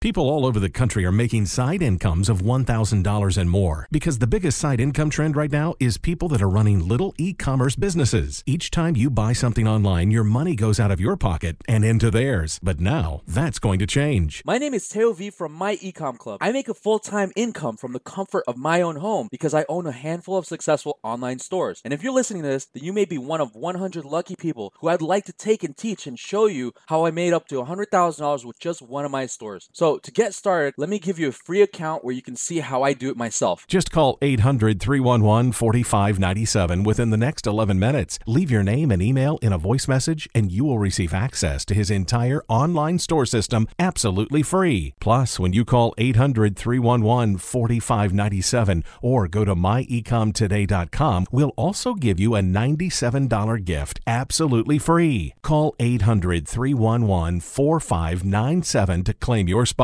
People all over the country are making side incomes of $1,000 and more because the biggest side income trend right now is people that are running little e-commerce businesses. Each time you buy something online, your money goes out of your pocket and into theirs. But now that's going to change. My name is Teo V from My Ecom Club. I make a full-time income from the comfort of my own home because I own a handful of successful online stores. And if you're listening to this, then you may be one of 100 lucky people who I'd like to take and teach and show you how I made up to $100,000 with just one of my stores. So to get started, let me give you a free account where you can see how I do it myself. Just call 800-311-4597 within the next 11 minutes. Leave your name and email in a voice message, and you will receive access to his entire online store system absolutely free. Plus, when you call 800-311-4597 or go to myecomtoday.com, we'll also give you a $97 gift absolutely free. Call 800-311-4597 to claim your spot